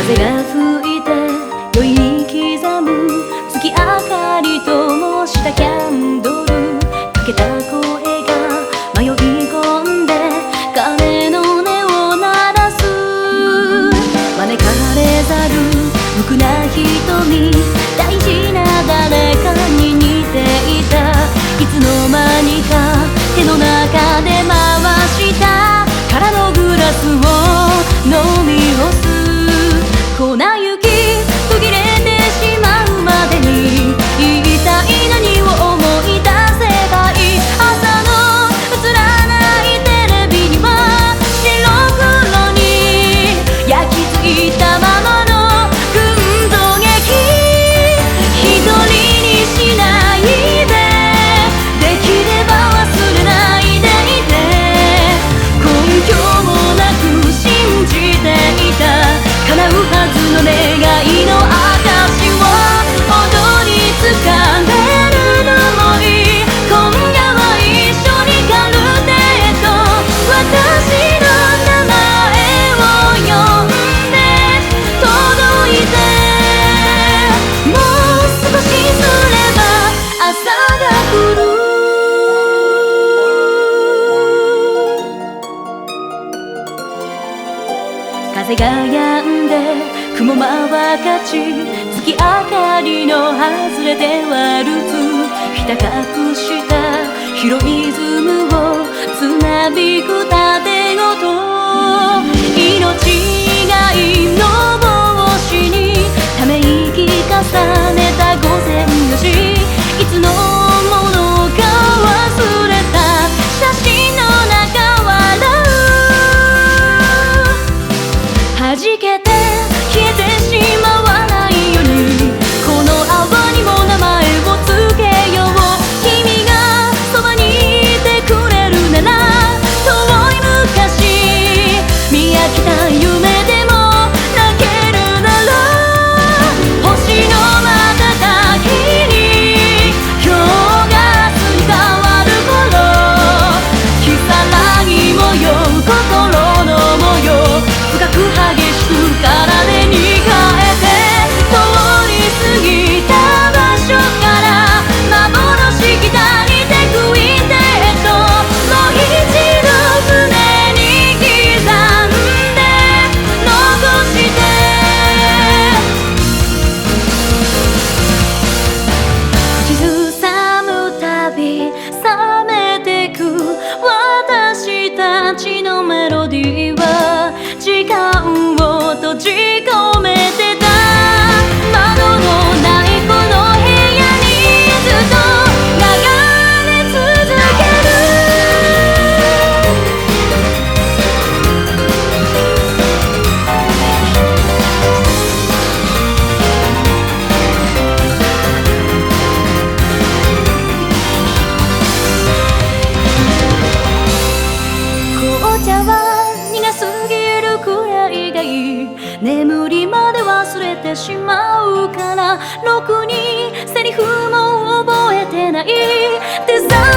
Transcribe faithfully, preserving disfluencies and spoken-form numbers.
風が吹いて酔いに刻む月明かりともしたキャンドル、かけた声が迷い込んで鐘の音を鳴らす。招かれざる無垢な瞳、大事な誰かに似ていた。いつの間にか手の中で回した空のグラスを飲み干す。粉雪途切れてしまうまでに言いたい何を思い出せばいい。朝の映らないテレビには白黒に焼き付いたままの群像劇。一人にしないで、できれば忘れないでいて。根拠もなく信じていた叶うはずの願いの証を踊りつかめるのもいい。今夜は一緒にカルテット、私の名前を呼んで届いて。もう少しすれば朝が来る。風が止んで雲間は勝ち、月明かりの外れてワルツ。ひた隠した広いリズムをつなびく盾ごと。命がいの帽子にため息重ねた午前よじ。いつのものか忘れた写真の中笑う。弾けて消えてしまわないようにこの泡にも名前をつけよう。君がそばにいてくれるなら遠い昔見飽きた夢でも泣けるなら。星の瞬きに今日が明日に変わる頃、如月模様心の模様深く激しく体に変えて。通り過ぎた場所から幻来たりてくいてともう一度胸に刻んで残して。口ずさむたび冷めてく私たちのメロディーは時間を閉じ込めてた。窓のないこの部屋にずっと流れ続ける。紅茶は苦すぎるくらいがいい。眠りまで忘れてしまうからろくにセリフも覚えてない。デザ